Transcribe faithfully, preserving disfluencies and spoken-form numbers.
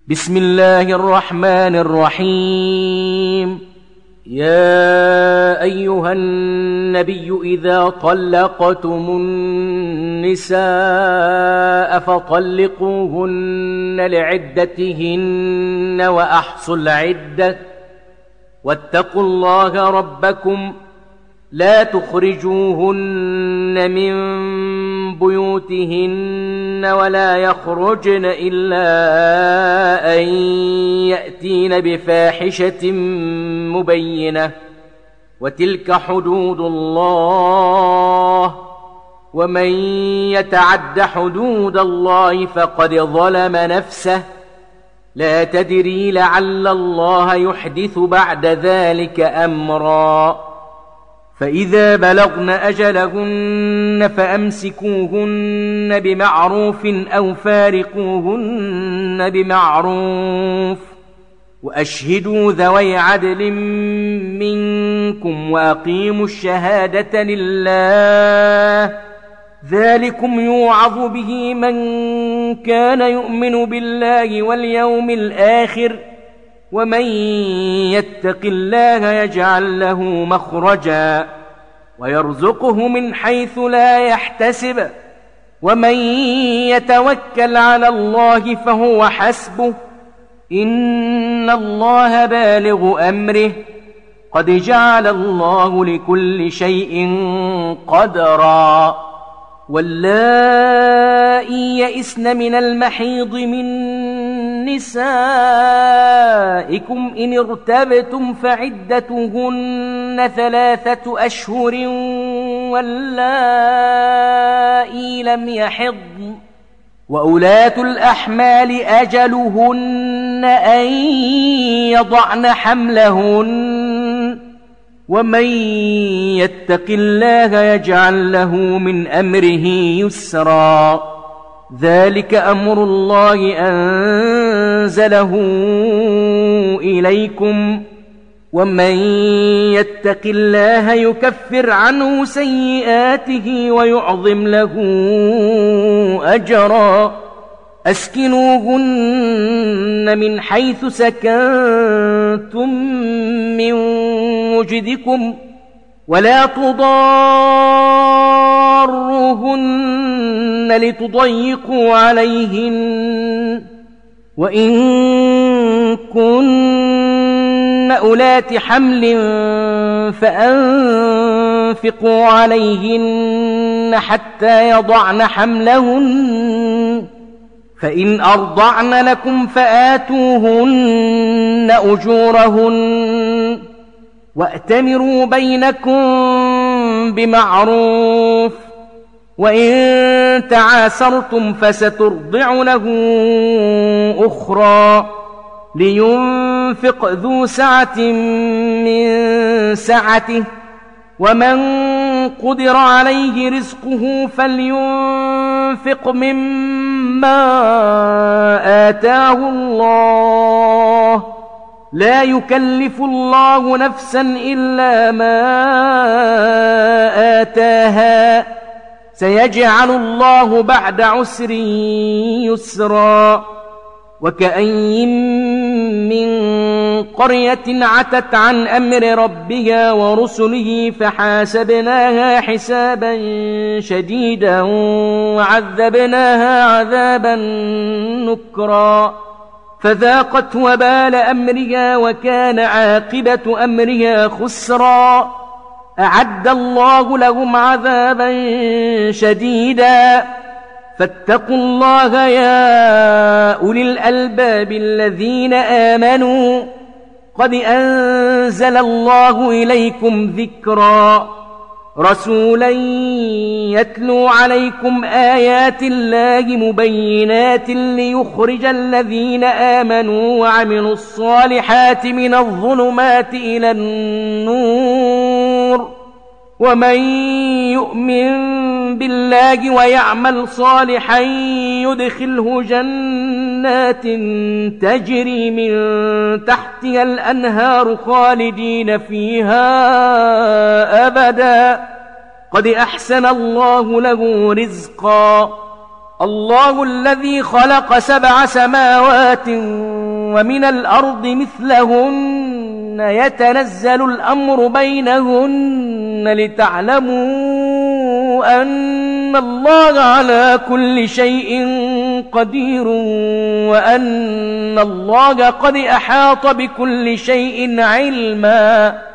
بسم الله الرحمن الرحيم. يا أيها النبي إذا طلقتم النساء فطلقوهن لعدتهن وأحصوا العدة واتقوا الله ربكم لا تخرجوهن من بيوتهن ولا يخرجن إلا أن يأتين بفاحشة مبينة وتلك حدود الله ومن يتعد حدود الله فقد ظلم نفسه لا تدري لعل الله يحدث بعد ذلك أمرا. فإذا بلغن أجلهن فأمسكوهن بمعروف أو فارقوهن بمعروف وأشهدوا ذوي عدل منكم وأقيموا الشهادة لله ذلكم يوعظ به من كان يؤمن بالله واليوم الآخر ومن يتق الله يجعل له مخرجا ويرزقه من حيث لا يحتسب ومن يتوكل على الله فهو حسبه إن الله بالغ أمره قد جعل الله لكل شيء قدرا. واللائي يئسن من المحيض من نسائكم إن ارتبتم فعدتهن ثلاثة أشهر واللائي لم يحضن وأولاة الأحمال أجلهن أن يضعن حملهن ومن يتق الله يجعل له من أمره يسرا. ذلك أمر الله أنزله إليكم ومن يتق الله يكفر عنه سيئاته ويعظم له أجرا. أسكنوهن من حيث سكنتم من وجدكم ولا تضاروهن لتضيقوا عليهن وإن كن أولات حمل فأنفقوا عليهن حتى يضعن حملهن فإن أرضعن لكم فآتوهن أجورهن وأتمروا بينكم بمعروف وإن تعاسرتم فسترضع له أخرى لينفق ذو سعة من سعته ومن قدر عليه رزقه فلينفق مما آتاه الله لا يكلف الله نفسا إلا ما آتاها سيجعل الله بعد عسر يسرا. وكأين من قرية عتت عن أمر ربها ورسله فحاسبناها حسابا شديدا وعذبناها عذابا نكرا فذاقت وبال أمرها وكان عاقبة أمرها خسرا. أعد الله لهم عذابا شديدا فاتقوا الله يا أولي الألباب الذين آمنوا قد أنزل الله إليكم ذكرا رسولا يتلو عليكم آيات الله مبينات ليخرج الذين آمنوا وعملوا الصالحات من الظلمات إلى النور ومن يؤمن بالله ويعمل صالحا يدخله جنات تجري من تحتها الأنهار خالدين فيها أبدا قد أحسن الله له رزقا. الله الذي خلق سبع سماوات ومن الأرض مثلهن يتنزل الأمر بينهن لتعلموا أن الله على كل شيء قدير وأن الله قد أحاط بكل شيء علما